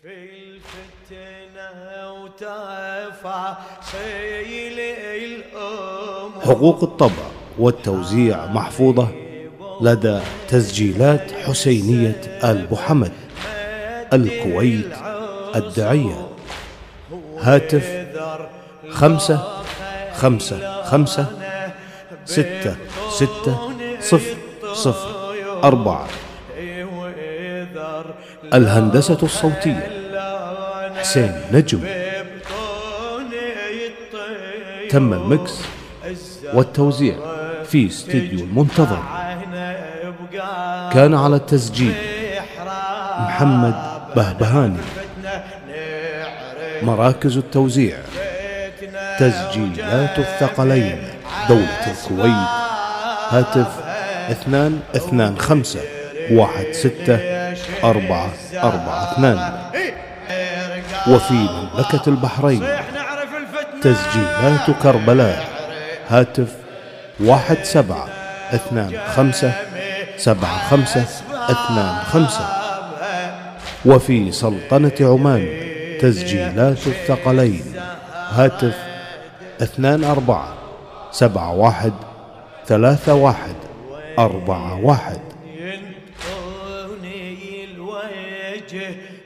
حقوق الطبع والتوزيع محفوظة لدى تسجيلات حسينية آل بوحمد، الكويت، الدعية. هاتف 555-66004. الهندسة الصوتية حسين نجم. تم المكس والتوزيع في استديو المنتظر. كان على التسجيل محمد بهبهاني. مراكز التوزيع تسجيلات الثقلين دولة الكويت. هاتف 225-16-442. وفي مملكة البحرين تسجيلات كربلاء. هاتف 1725-7525. وفي سلطنة عمان تسجيلات الثقلين. هاتف 24713141.